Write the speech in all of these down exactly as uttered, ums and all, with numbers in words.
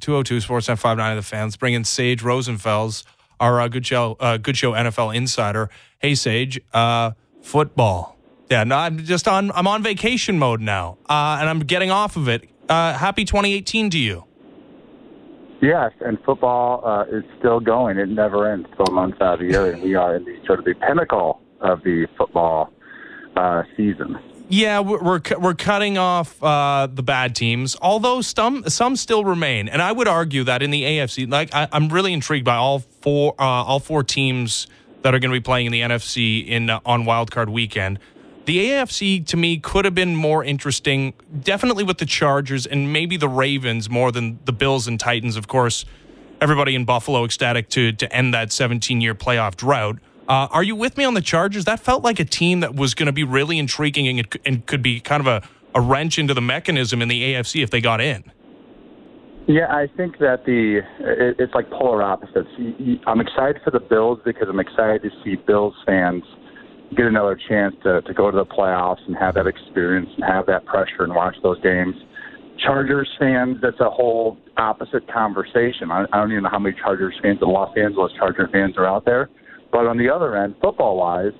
two oh two, Sportsnet five ninety The Fan. Let's bring in Sage Rosenfels, our uh, Good Show uh, Good Show N F L insider. Hey, Sage, uh, football. Yeah, no, I'm just on, I'm on vacation mode now, uh, and I'm getting off of it. Uh, happy twenty eighteen to you. Yes, and football uh, is still going. It never ends twelve months out of the year, and we are in the sort of the pinnacle of the football uh, season. Yeah, we're we're, we're cutting off uh, the bad teams, although some some still remain. And I would argue that in the A F C, like I, I'm really intrigued by all four uh, all four teams that are going to be playing in the N F C in uh, on Wild Card Weekend. The A F C, to me, could have been more interesting, definitely with the Chargers and maybe the Ravens more than the Bills and Titans. Of course, everybody in Buffalo ecstatic to to end that seventeen-year playoff drought. Uh, are you with me on the Chargers? That felt like a team that was going to be really intriguing and, and could be kind of a, a wrench into the mechanism in the A F C if they got in. Yeah, I think that the it, it's like polar opposites. I'm excited for the Bills because I'm excited to see Bills fans get another chance to, to go to the playoffs and have that experience and have that pressure and watch those games. Chargers fans, that's a whole opposite conversation. I, I don't even know how many Chargers fans, the Los Angeles Chargers fans are out there. But on the other end, football-wise,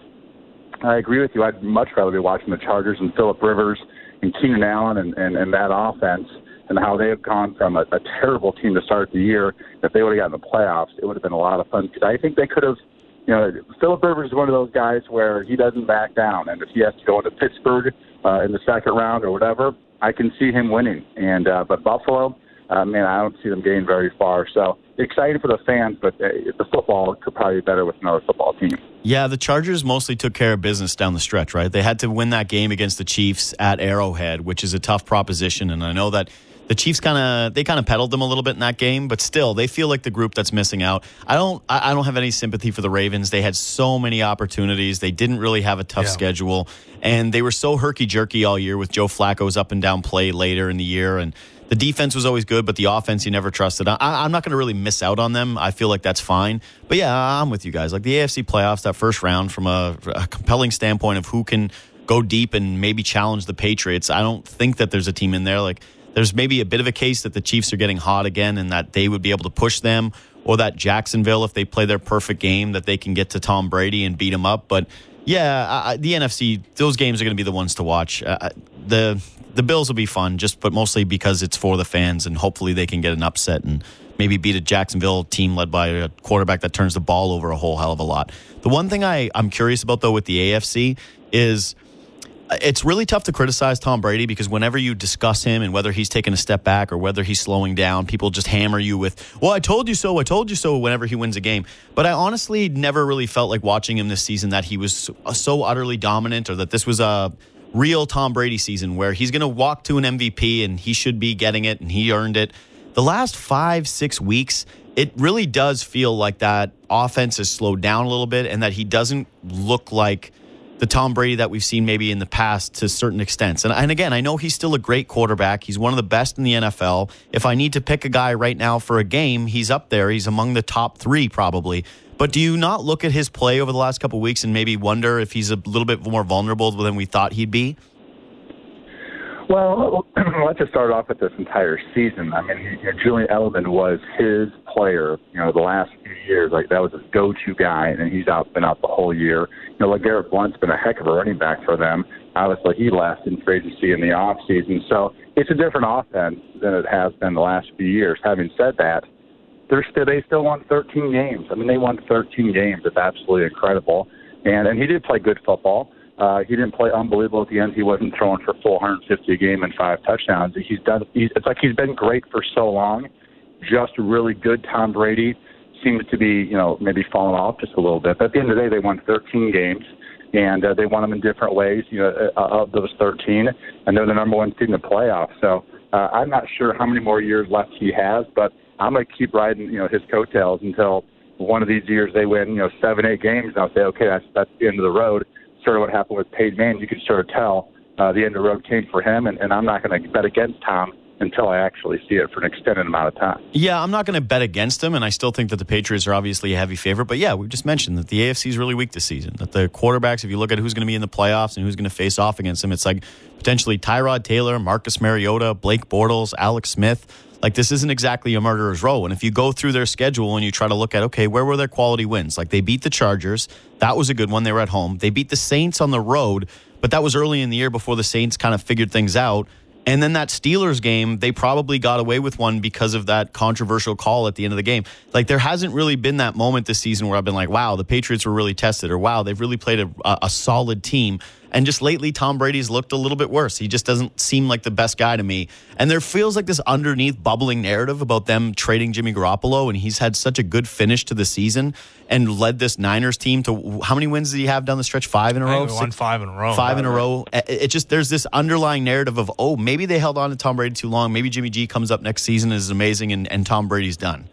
I agree with you. I'd much rather be watching the Chargers and Phillip Rivers and Keenan Allen and, and, and that offense and how they have gone from a, a terrible team to start the year. If they would have gotten the playoffs, it would have been a lot of fun. Because I think they could have, you know, Phillip Rivers is one of those guys where he doesn't back down. And if he has to go into Pittsburgh uh, in the second round or whatever, I can see him winning. And uh, but Buffalo, uh, man, I don't see them getting very far. So excited for the fans, but uh, the football could probably be better with another football team. Yeah, the Chargers mostly took care of business down the stretch, right? They had to win that game against the Chiefs at Arrowhead, which is a tough proposition. And I know that the Chiefs kind of they kind of peddled them a little bit in that game, but still, they feel like the group that's missing out. I don't I don't have any sympathy for the Ravens. They had so many opportunities. They didn't really have a tough yeah. schedule, and they were so herky-jerky all year with Joe Flacco's up and down play later in the year. And the defense was always good, but the offense you never trusted. I, I'm not going to really miss out on them. I feel like that's fine. But yeah, I'm with you guys. Like the A F C playoffs, that first round, from a, a compelling standpoint of who can go deep and maybe challenge the Patriots, I don't think that there's a team in there like. There's maybe a bit of a case that the Chiefs are getting hot again and that they would be able to push them, or that Jacksonville, if they play their perfect game, that they can get to Tom Brady and beat him up. But yeah, I, the N F C, those games are going to be the ones to watch. Uh, the the Bills will be fun, just but mostly because it's for the fans, and hopefully they can get an upset and maybe beat a Jacksonville team led by a quarterback that turns the ball over a whole hell of a lot. The one thing I, I'm curious about, though, with the A F C is it's really tough to criticize Tom Brady because whenever you discuss him and whether he's taking a step back or whether he's slowing down, people just hammer you with, well, I told you so, I told you so, whenever he wins a game. But I honestly never really felt like watching him this season that he was so utterly dominant, or that this was a real Tom Brady season where he's going to walk to an M V P and he should be getting it and he earned it. The last five, six weeks, it really does feel like that offense has slowed down a little bit and that he doesn't look like the Tom Brady that we've seen maybe in the past to certain extents. And, and again, I know he's still a great quarterback. He's one of the best in the N F L. If I need to pick a guy right now for a game, he's up there. He's among the top three probably. But do you not look at his play over the last couple of weeks and maybe wonder if he's a little bit more vulnerable than we thought he'd be? Well, let's just start off with this entire season. I mean, you know, Julian Edelman was his player, you know, the last few years. Like, that was his go-to guy, and he's out been out the whole year. You know, LeGarrette Blount's been a heck of a running back for them. Obviously, he left in free agency in the offseason. So it's a different offense than it has been the last few years. Having said that, they're still, they still won thirteen games. I mean, they won thirteen games. It's absolutely incredible. And, and he did play good football. Uh, he didn't play unbelievable at the end. He wasn't throwing for four hundred fifty a game and five touchdowns. He's done. He's, it's like he's been great for so long. Just really good. Tom Brady seems to be, you know, maybe falling off just a little bit. But at the end of the day, they won thirteen games, and uh, they won them in different ways. You know, uh, of those thirteen, and they're the number one team in the playoffs. So uh, I'm not sure how many more years left he has, but I'm going to keep riding, you know, his coattails until one of these years they win, you know, seven, eight games. And I'll say, okay, that's that's the end of the road. Sort of what happened with Peyton Manning, you could sort of tell uh, the end of the road came for him, and, and I'm not going to bet against Tom until I actually see it for an extended amount of time. Yeah, I'm not going to bet against him, and I still think that the Patriots are obviously a heavy favorite. But yeah, we've just mentioned that the A F C is really weak this season, that the quarterbacks, if you look at who's going to be in the playoffs and who's going to face off against them, it's like potentially Tyrod Taylor, Marcus Mariota, Blake Bortles, Alex Smith. Like, this isn't exactly a murderer's row. And if you go through their schedule and you try to look at, okay, where were their quality wins? Like, they beat the Chargers. That was a good one. They were at home. They beat the Saints on the road, but that was early in the year before the Saints kind of figured things out. And then that Steelers game, they probably got away with one because of that controversial call at the end of the game. Like, there hasn't really been that moment this season where I've been like, wow, the Patriots were really tested, or wow, they've really played a, a solid team. And just lately, Tom Brady's looked a little bit worse. He just doesn't seem like the best guy to me. And there feels like this underneath bubbling narrative about them trading Jimmy Garoppolo, and he's had such a good finish to the season and led this Niners team to, how many wins did he have down the stretch? Five in a row? I won five in a row. Five in a row. It just, there's this underlying narrative of, oh, maybe they held on to Tom Brady too long. Maybe Jimmy G comes up next season, is amazing, and, and Tom Brady's done.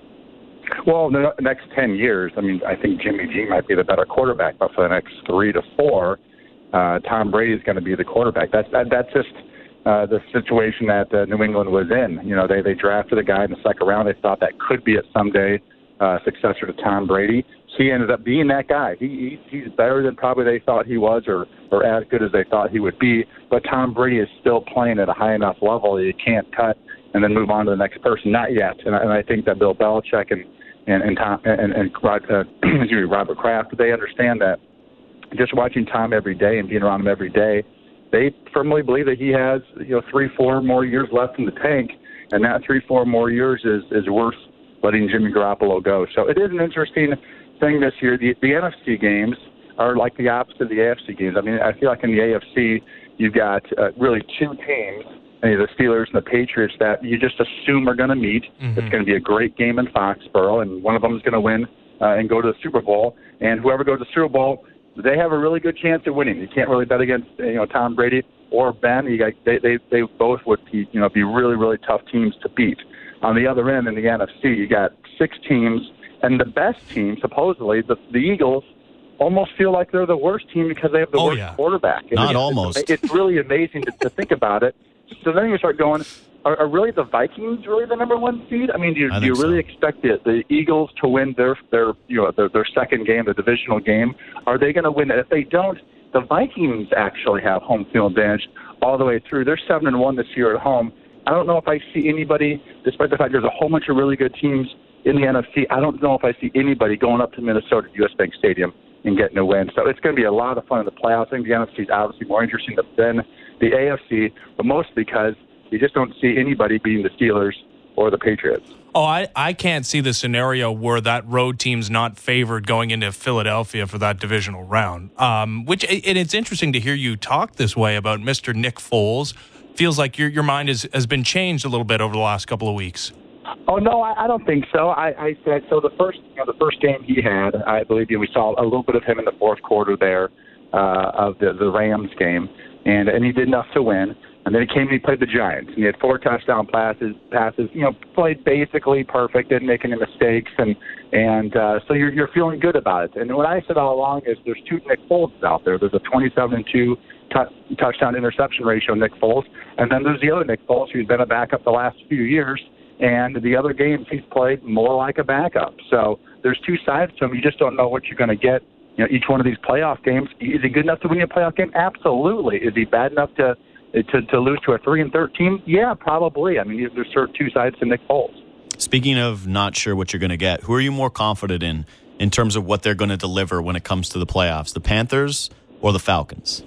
Well, the next ten years, I mean, I think Jimmy G might be the better quarterback, but for the next three to four, uh, Tom Brady is going to be the quarterback. That's that, that's just uh, the situation that uh, New England was in. You know, they they drafted a guy in the second round. They thought that could be at someday uh, successor to Tom Brady. So he ended up being that guy. He, he he's better than probably they thought he was, or or as good as they thought he would be. But Tom Brady is still playing at a high enough level that you can't cut and then move on to the next person. Not yet. And I, and I think that Bill Belichick and and and Tom and, and uh, excuse me, Robert Kraft, they understand that just watching Tom every day and being around him every day, they firmly believe that he has, you know, three, four more years left in the tank, and that three, four more years is is worth letting Jimmy Garoppolo go. So it is an interesting thing this year. The, the N F C games are like the opposite of the A F C games. I mean, I feel like in the A F C you've got uh, really two teams, the Steelers and the Patriots, that you just assume are going to meet. Mm-hmm. It's going to be a great game in Foxborough, and one of them is going to win uh, and go to the Super Bowl. And whoever goes to the Super Bowl, they have a really good chance of winning. You can't really bet against, you know, Tom Brady or Ben. You got, they, they they both would be, you know, be really really tough teams to beat. On the other end, in the N F C, you got six teams, and the best team, supposedly, the, the Eagles, almost feel like they're the worst team because they have the oh, worst yeah. quarterback. And Not it's, almost. It's, it's really amazing to, to think about it. So then you start going, are, are really the Vikings really the number one seed? I mean, do you, do you really so. expect the, the Eagles to win their their you know their, their second game, the divisional game? Are they going to win it? If they don't, the Vikings actually have home field advantage all the way through. They're seven and one this year at home. I don't know if I see anybody, despite the fact there's a whole bunch of really good teams in the N F C, I don't know if I see anybody going up to Minnesota U S Bank Stadium and getting a win. So it's going to be a lot of fun in the playoffs. I think the N F C is obviously more interesting than the A F C, but mostly because you just don't see anybody beating the Steelers or the Patriots. Oh, I, I can't see the scenario where that road team's not favored going into Philadelphia for that divisional round. Um, which and it's interesting to hear you talk this way about Mister Nick Foles. Feels like your your mind is, has been changed a little bit over the last couple of weeks. Oh no, I, I don't think so. I, I said so. The first, you know, the first game he had, I believe, you know, we saw a little bit of him in the fourth quarter there uh, of the the Rams game, and and he did enough to win. And then he came and he played the Giants, and he had four touchdown passes. Passes, you know, played basically perfect, didn't make any mistakes, and and uh, so you're you're feeling good about it. And what I said all along is there's two Nick Foles out there. There's a twenty-seven and two t- touchdown interception ratio, Nick Foles, and then there's the other Nick Foles who's been a backup the last few years. And the other games he's played more like a backup. So there's two sides to him. You just don't know what you're going to get. You know, each one of these playoff games. Is he good enough to win a playoff game? Absolutely. Is he bad enough to to, to lose to a three and thirteen? Yeah, probably. I mean, there's sort of two sides to Nick Foles. Speaking of not sure what you're going to get, who are you more confident in in terms of what they're going to deliver when it comes to the playoffs? The Panthers or the Falcons?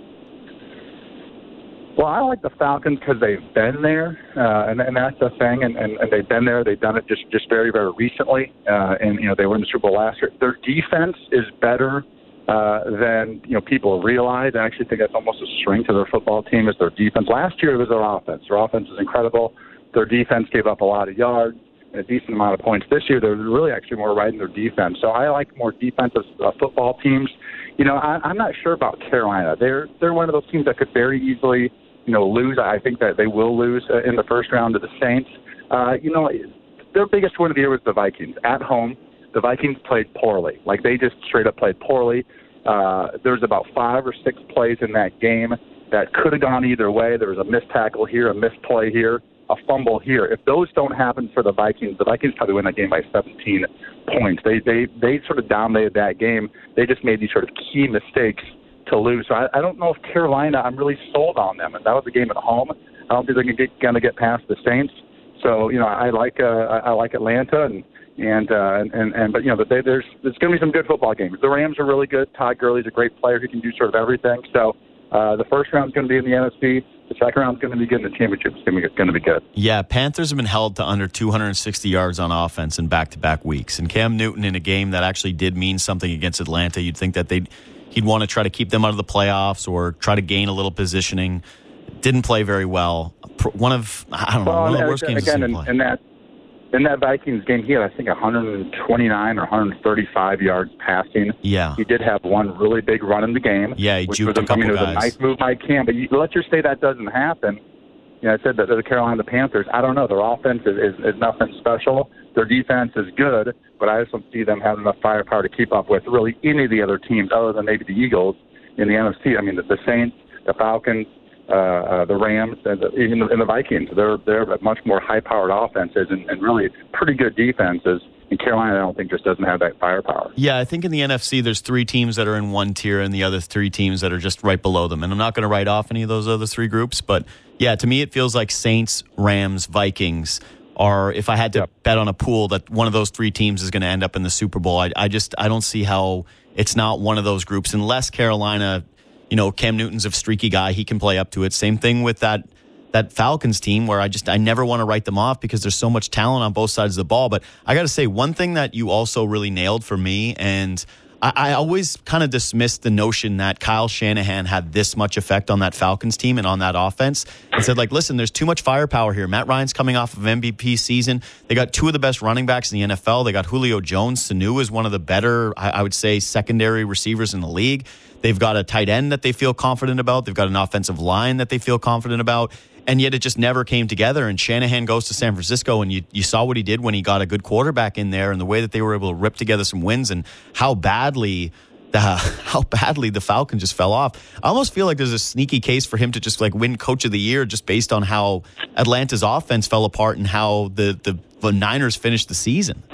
Well, I like the Falcons because they've been there, uh, and, and that's the thing. And, and, and they've been there. They've done it just, just very, very recently. Uh, and, you know, they were in the Super Bowl last year. Their defense is better uh, than, you know, people realize. I actually think that's almost a strength of their football team is their defense. Last year it was their offense. Their offense is incredible. Their defense gave up a lot of yards and a decent amount of points. This year they're really actually more right in their defense. So I like more defensive uh, football teams. You know, I, I'm not sure about Carolina. They're they're one of those teams that could very easily, you know, lose. I think that they will lose uh, in the first round to the Saints. Uh, you know, their biggest win of the year was the Vikings. At home, the Vikings played poorly. Like, they just straight up played poorly. Uh, there was about five or six plays in that game that could have gone either way. There was a missed tackle here, a missed play here, a fumble here. If those don't happen for the Vikings, the Vikings probably win that game by seventeen points. They they they sort of dominated that game. They just made these sort of key mistakes to lose. So I, I don't know if Carolina, I'm really sold on them. And that was a game at home. I don't think they're going to get past the Saints. So you know, I like uh, I, I like Atlanta, and and uh, and and but you know, but they, there's there's going to be some good football games. The Rams are really good. Todd Gurley's a great player who can do sort of everything. So uh, the first round's going to be in the N F C. The second round's going to be good, and the championship's going to be going to be good. Yeah, Panthers have been held to under two hundred sixty yards on offense in back-to-back weeks, and Cam Newton in a game that actually did mean something against Atlanta. You'd think that they'd he'd want to try to keep them out of the playoffs or try to gain a little positioning. Didn't play very well. One of I don't know well, one of the and, worst games again, I've seen in, play. in that in that Vikings game, he had I think one hundred twenty-nine or one hundred thirty-five yards passing. Yeah, he did have one really big run in the game. Yeah, he which juked was, a couple I mean, it was guys. a nice move by Cam. But you, let's just say that doesn't happen. You know, I said that the Carolina Panthers, I don't know, their offense is, is, is nothing special. Their defense is good, but I just don't see them having enough firepower to keep up with really any of the other teams other than maybe the Eagles in the N F C. I mean, the, the Saints, the Falcons, uh, uh, the Rams, and the, even the, and the Vikings. They're they're much more high-powered offenses and, and really pretty good defenses. And Carolina, I don't think, just doesn't have that firepower. Yeah, I think in the N F C, there's three teams that are in one tier and the other three teams that are just right below them. And I'm not going to write off any of those other three groups. But, yeah, to me, it feels like Saints, Rams, Vikings are, if I had to yep. bet on a pool, that one of those three teams is going to end up in the Super Bowl. I, I just I don't see how it's not one of those groups. Unless Carolina, you know, Cam Newton's a streaky guy. He can play up to it. Same thing with that that Falcons team where I just I never want to write them off because there's so much talent on both sides of the ball. But I got to say, one thing that you also really nailed for me, and I, I always kind of dismissed the notion that Kyle Shanahan had this much effect on that Falcons team and on that offense. I said, like, listen, there's too much firepower here. Matt Ryan's coming off of M V P season. They got two of the best running backs in the N F L. They got Julio Jones. Sanu is one of the better, I, I would say, secondary receivers in the league. They've got a tight end that they feel confident about. They've got an offensive line that they feel confident about. And yet it just never came together. And Shanahan goes to San Francisco, and you, you saw what he did when he got a good quarterback in there and the way that they were able to rip together some wins and how badly the, how badly the Falcons just fell off. I almost feel like there's a sneaky case for him to just like win Coach of the Year just based on how Atlanta's offense fell apart and how the, the, the Niners finished the season.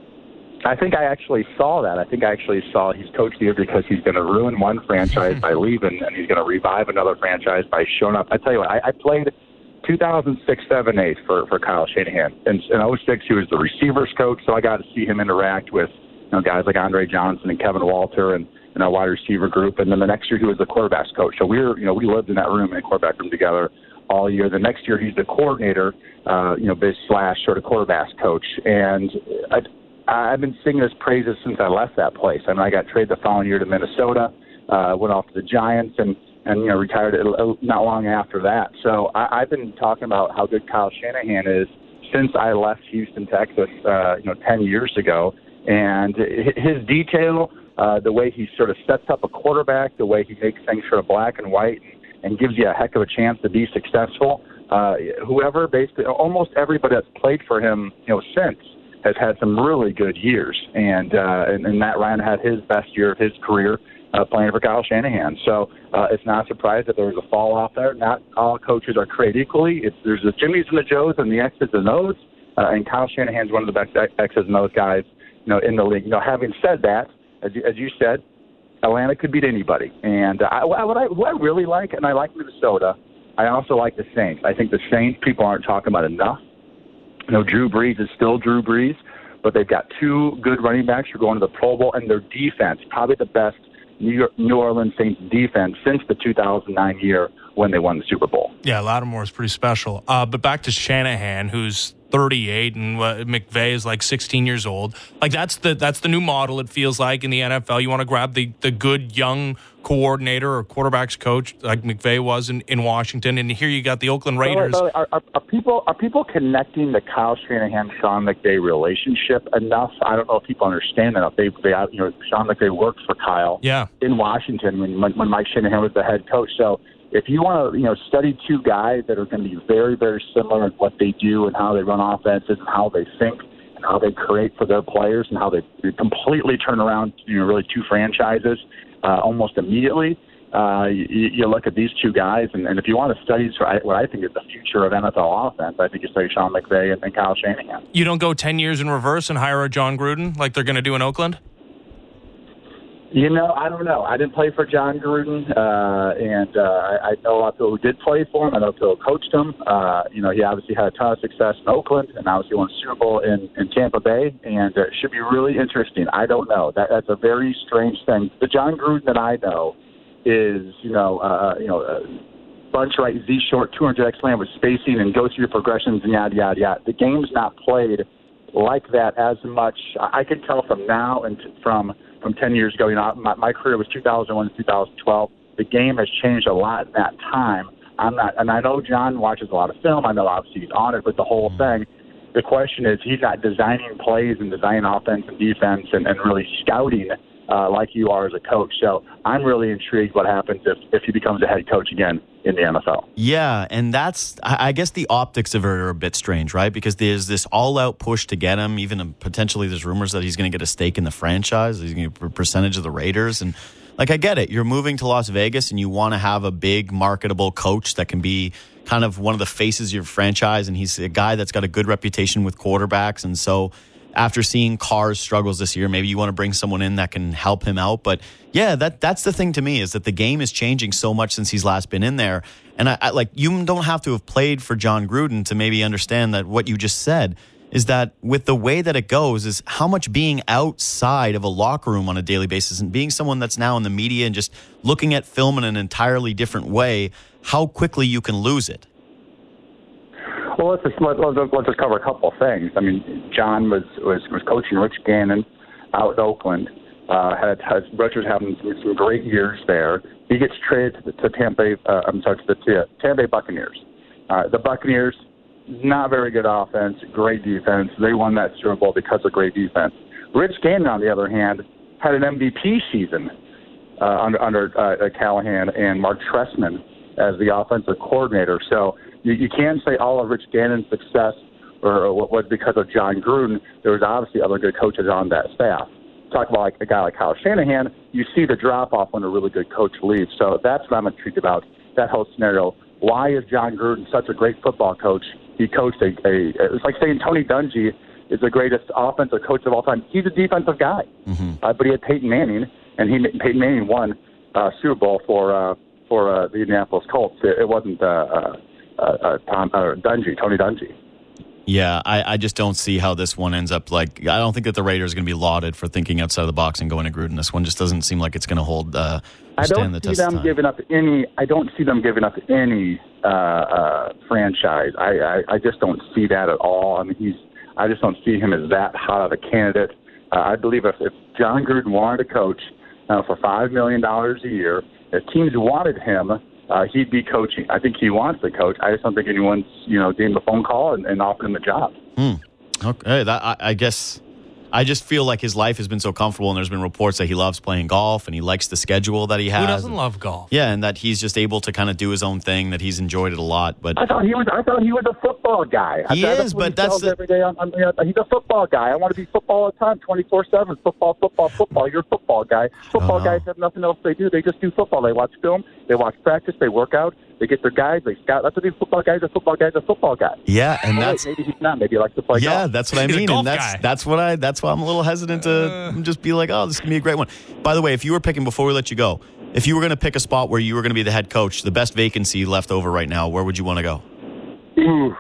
I think I actually saw that. I think I actually saw he's Coach of the Year because he's going to ruin one franchise by leaving, and he's going to revive another franchise by showing up. I tell you what, I, I played two thousand six, seven, eight for, for Kyle Shanahan. In, in oh six, he was the receivers coach, so I got to see him interact with you know guys like Andre Johnson and Kevin Walter and, and our wide receiver group. And then the next year, he was the quarterbacks coach. So we were, you know, we lived in that room, in the quarterback room together all year. The next year, he's the coordinator, uh, you know, biz slash sort of quarterbacks coach. And I, I've been singing his praises since I left that place. I mean, I got traded the following year to Minnesota, uh, went off to the Giants, and, and you know, retired not long after that. So I, I've been talking about how good Kyle Shanahan is since I left Houston, Texas, uh, you know, ten years ago. And his detail, uh, the way he sort of sets up a quarterback, the way he makes things sort of black and white and gives you a heck of a chance to be successful. Uh, whoever, basically, almost everybody that's played for him, you know, since, has had some really good years, and, uh, and and Matt Ryan had his best year of his career uh, playing for Kyle Shanahan. So uh, it's not a surprise that there was a fall off there. Not all coaches are created equally. It's, there's the Jimmys and the Joes and the X's and O's, uh, and Kyle Shanahan's one of the best X's and O's guys, you know, in the league. You know, having said that, as you, as you said, Atlanta could beat anybody. And uh, I, what I what I really like, and I like Minnesota. I also like the Saints. I think the Saints people aren't talking about enough. You know, Drew Brees is still Drew Brees, but they've got two good running backs who are going to the Pro Bowl, and their defense, probably the best New York, New Orleans Saints defense since the two thousand nine year when they won the Super Bowl. Yeah, Lattimore is pretty special. Uh, but back to Shanahan, who's thirty-eight, and uh, McVay is like sixteen years old. Like that's the that's the new model. It feels like in the N F L, you want to grab the the good young coordinator or quarterbacks coach like McVay was in, in Washington, and here you got the Oakland Raiders. Are, are, are, are people are people connecting the Kyle Shanahan Sean McVay relationship enough? I don't know if people understand that. If they, they you know, Sean McVay worked for Kyle yeah. in Washington when when Mike Shanahan was the head coach. So if you want to, you know, study two guys that are going to be very, very similar in what they do and how they run offenses and how they think and how they create for their players and how they completely turn around, you know, really two franchises uh, almost immediately, uh, you, you look at these two guys, and, and if you want to study what I think is the future of N F L offense, I think you study Sean McVay and, and Kyle Shanahan. You don't go ten years in reverse and hire a John Gruden like they're going to do in Oakland? You know, I don't know. I didn't play for John Gruden, uh, and uh, I, I know a lot of people who did play for him. I know people who coached him. Uh, you know, he obviously had a ton of success in Oakland, and obviously won a Super Bowl in, in Tampa Bay, and uh, it should be really interesting. I don't know. That, that's a very strange thing. The John Gruden that I know is, you know, uh, you know, uh, bunch right, Z short, two hundred X slam with spacing and go through your progressions and yada, yada, yada. The game's not played like that as much. I, I can tell from now and t- from – from ten years ago. You know, my, my career was two thousand one to two thousand twelve. The game has changed a lot in that time. I'm not, and I know John watches a lot of film. I know obviously he's on it with the whole thing. The question is, he's not designing plays and designing offense and defense and, and really scouting uh, like you are as a coach. So I'm really intrigued what happens if, if he becomes a head coach again in the N F L. Yeah, and that's, I guess the optics of it are a bit strange, right? Because there's this all-out push to get him. Even potentially there's rumors that he's going to get a stake in the franchise. He's going to get a percentage of the Raiders. And, like, I get it. You're moving to Las Vegas, and you want to have a big, marketable coach that can be kind of one of the faces of your franchise, and he's a guy that's got a good reputation with quarterbacks. And so after seeing Carr's struggles this year, maybe you want to bring someone in that can help him out. But yeah, that that's the thing to me, is that the game is changing so much since he's last been in there. And I, I like, you don't have to have played for John Gruden to maybe understand that what you just said is that with the way that it goes is how much being outside of a locker room on a daily basis and being someone that's now in the media and just looking at film in an entirely different way, how quickly you can lose it. Well, let's just, let, let's just cover a couple of things. I mean, John was, was, was coaching Rich Gannon out in Oakland. Uh, had, had Richard's having some, some great years there. He gets traded to, to Tampa Bay. Uh, I'm sorry, to the to Tampa Bay Buccaneers. Uh, the Buccaneers, not very good offense, great defense. They won that Super Bowl because of great defense. Rich Gannon, on the other hand, had an M V P season uh, under under uh, Callahan and Mark Trestman as the offensive coordinator. So you, you can't say all of Rich Gannon's success or, or what was because of John Gruden. There was obviously other good coaches on that staff. Talk about like a guy like Kyle Shanahan, you see the drop-off when a really good coach leaves. So that's what I'm intrigued about, that whole scenario. Why is John Gruden such a great football coach? He coached a, a it's like saying Tony Dungy is the greatest offensive coach of all time. He's a defensive guy. Mm-hmm. Uh, but he had Peyton Manning, and he Peyton Manning won uh, Super Bowl for uh, for uh, the Indianapolis Colts. It, it wasn't uh, uh, uh, Tom uh, Dungy, Tony Dungy. Yeah, I, I just don't see how this one ends up. Like, I don't think that the Raiders are going to be lauded for thinking outside of the box and going to Gruden. This one just doesn't seem like it's going to hold. Uh, I don't the see test them time. giving up any. I don't see them giving up any uh, uh, franchise. I, I, I just don't see that at all. I mean, he's. I just don't see him as that hot of a candidate. Uh, I believe if, if John Gruden wanted to coach uh, for five million dollars a year, if teams wanted him, uh, he'd be coaching. I think he wants to coach. I just don't think anyone's, you know, gave him a phone call and, and offered him the job. Hmm. Okay, that, I, I guess I just feel like his life has been so comfortable, and there's been reports that he loves playing golf and he likes the schedule that he has. Who doesn't and, love golf? Yeah, and that he's just able to kind of do his own thing. That he's enjoyed it a lot. But I thought he was. I thought he was a football guy. He I, is, that's but he that's the, every day. On, on, uh, he's a football guy. I want to be football all the time, twenty-four seven. Football, football, football. You're a football guy. Football Oh. guys have nothing else they do. They just do football. They watch film. They watch practice. They work out. They get their guys. They scout. That's what these football guys are. Football guys are football guys. yeah, and Oh, that's wait, maybe he's not. Maybe he likes to play yeah, golf. that's what I He's a mean, golf and that's guy. that's what I that's why I'm a little hesitant to Uh. just be like, oh, this can be a great one. By the way, if you were picking before we let you go, if you were going to pick a spot where you were going to be the head coach, the best vacancy left over right now, where would you want to go? Ooh.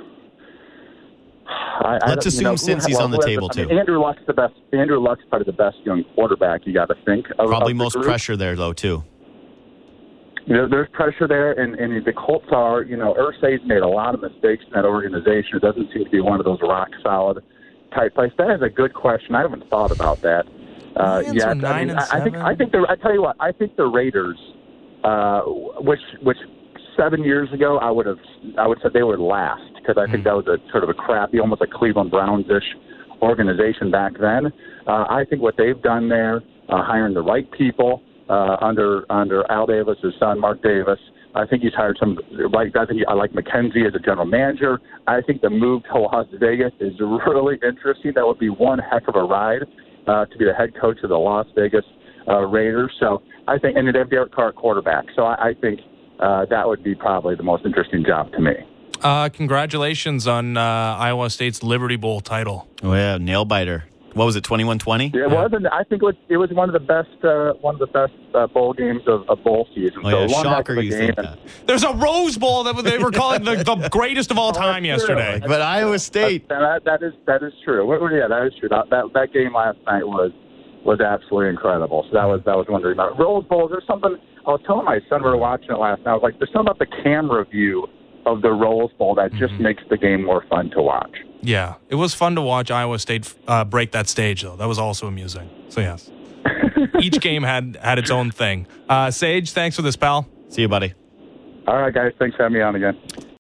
I, I, Let's you assume know, since who- he's well, on the who has table, I mean, too. Andrew Luck's the best. Andrew Luck's probably the best young quarterback. You got to think. Of, Probably of the most group. pressure there, though, too. You know, there's pressure there, and, and the Colts are, you know, Irsay's made a lot of mistakes in that organization. It doesn't seem to be one of those rock-solid type plays. That is a good question. I haven't thought about that uh, Lions yet. are I, nine mean, and I, I think seven. I think the I tell you what, I think the Raiders, uh, which which seven years ago I would have I would say they were last because I think that was a sort of a crappy, almost like Cleveland Browns-ish organization back then. Uh, I think what they've done there, uh, hiring the right people uh, under under Al Davis, his son Mark Davis. I think he's hired some right. I think he, I like McKenzie as a general manager. I think the move to Las Vegas is really interesting. That would be one heck of a ride uh, to be the head coach of the Las Vegas uh, Raiders. So I think, and they have Derek Carr at quarterback. So I, I think uh, that would be probably the most interesting job to me. Uh, congratulations on uh, Iowa State's Liberty Bowl title. Oh, yeah, nail biter. What was it, twenty-one twenty? Yeah, it yeah. wasn't. I think it was, it was one of the best uh, one of the best uh, bowl games of, of bowl season. Oh, so yeah, one heck shocker of a you game. think that. There's a Rose Bowl that they were calling the, the greatest of all time yesterday. But Iowa State. That, that is that is true. Well, yeah, that is true. That, that that game last night was was absolutely incredible. So that was that was wondering about Rose Bowl. There's something I was telling my son we were watching it last night. I was like, there's something about the camera view of the Rose Bowl that just Mm-hmm. makes the game more fun to watch. Yeah, it was fun to watch Iowa State uh, break that stage, though. That was also amusing. So, yes. Each game had, had its own thing. Uh, Sage, thanks for this, pal. See you, buddy. All right, guys. Thanks for having me on again.